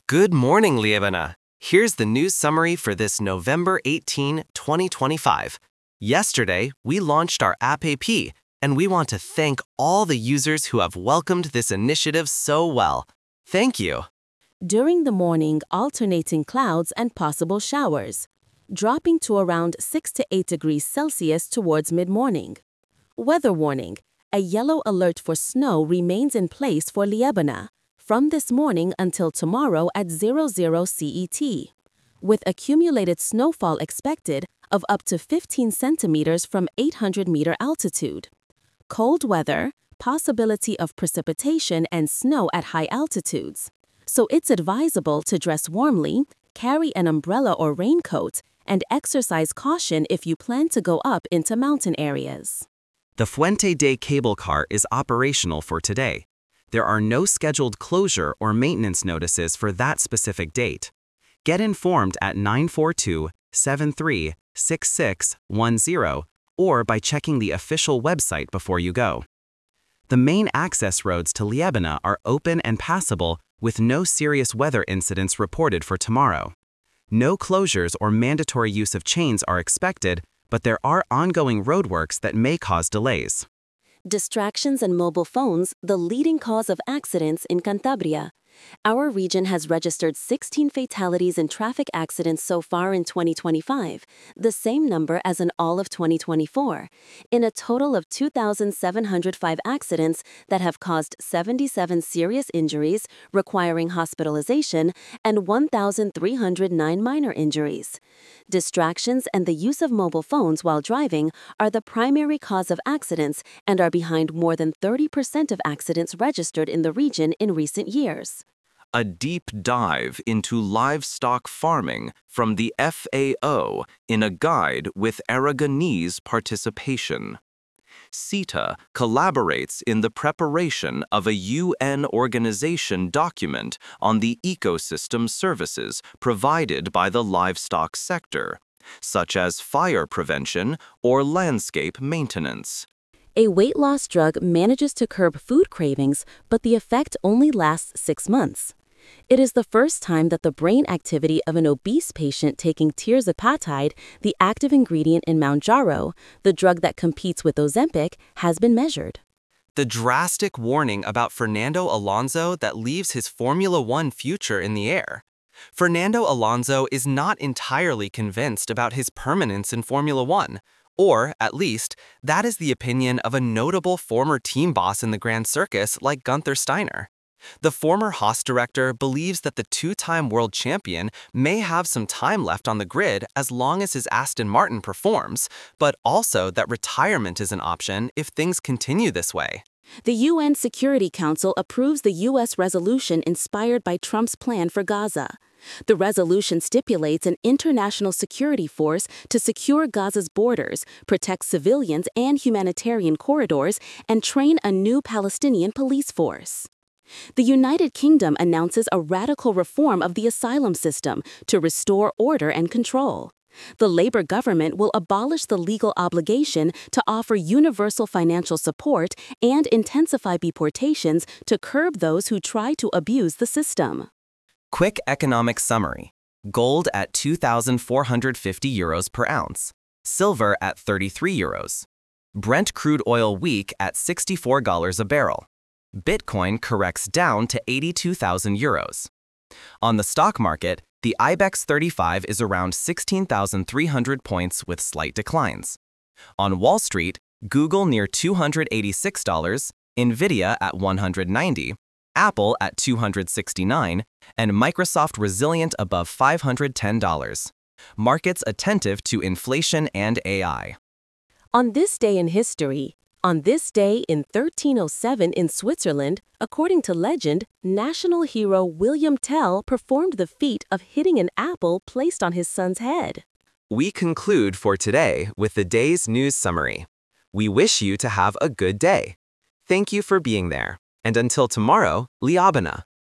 Good morning, Liebana. Here's the news summary for this November 18, 2025. Yesterday, we launched our App, and we want to thank all the users who have welcomed this initiative so well. Thank you. During the morning, alternating clouds and possible showers, dropping to around 6 to 8 degrees Celsius towards mid-morning. Weather warning: a yellow alert for snow remains in place for Liebana from this morning until tomorrow at 00 CET, with accumulated snowfall expected of up to 15 centimeters from 800-meter altitude. Cold weather, possibility of precipitation and snow at high altitudes. So it's advisable to dress warmly, carry an umbrella or raincoat, and exercise caution if you plan to go up into mountain areas. The Fuente Day cable car is operational for today. There are no scheduled closure or maintenance notices for that specific date. Get informed at 942-73-6610 or by checking the official website before you go. The main access roads to Liebana are open and passable with no serious weather incidents reported for tomorrow. No closures or mandatory use of chains are expected, but there are ongoing roadworks that may cause delays. Distractions and mobile phones, the leading cause of accidents in Cantabria. Our region has registered 16 fatalities in traffic accidents so far in 2025, the same number as in all of 2024, in a total of 2,705 accidents that have caused 77 serious injuries requiring hospitalization and 1,309 minor injuries. Distractions and the use of mobile phones while driving are the primary cause of accidents and are behind more than 30% of accidents registered in the region in recent years. A deep dive into livestock farming from the FAO in a guide with Aragonese participation. CETA collaborates in the preparation of a UN organization document on the ecosystem services provided by the livestock sector, such as fire prevention or landscape maintenance. A weight loss drug manages to curb food cravings, but the effect only lasts 6 months. It is the first time that the brain activity of an obese patient taking tirzepatide, the active ingredient in Mounjaro, the drug that competes with Ozempic, has been measured. The drastic warning about Fernando Alonso that leaves his Formula One future in the air. Fernando Alonso is not entirely convinced about his permanence in Formula One, or, at least, that is the opinion of a notable former team boss in the Grand Circus like Gunther Steiner. The former Haas director believes that the two-time world champion may have some time left on the grid as long as his Aston Martin performs, but also that retirement is an option if things continue this way. The UN Security Council approves the U.S. resolution inspired by Trump's plan for Gaza. The resolution stipulates an international security force to secure Gaza's borders, protect civilians and humanitarian corridors, and train a new Palestinian police force. The United Kingdom announces a radical reform of the asylum system to restore order and control. The Labour government will abolish the legal obligation to offer universal financial support and intensify deportations to curb those who try to abuse the system. Quick economic summary. Gold at €2,450 per ounce. Silver at €33. Brent crude oil weak at $64 a barrel. Bitcoin corrects down to €82,000. On the stock market, the IBEX 35 is around 16,300 points with slight declines. On Wall Street, Google near $286, Nvidia at $190, Apple at $269, and Microsoft resilient above $510. Markets attentive to inflation and AI. On this day in history, on this day in 1307 in Switzerland, according to legend, national hero William Tell performed the feat of hitting an apple placed on his son's head. We conclude for today with the day's news summary. We wish you to have a good day. Thank you for being there. And until tomorrow, Liebana.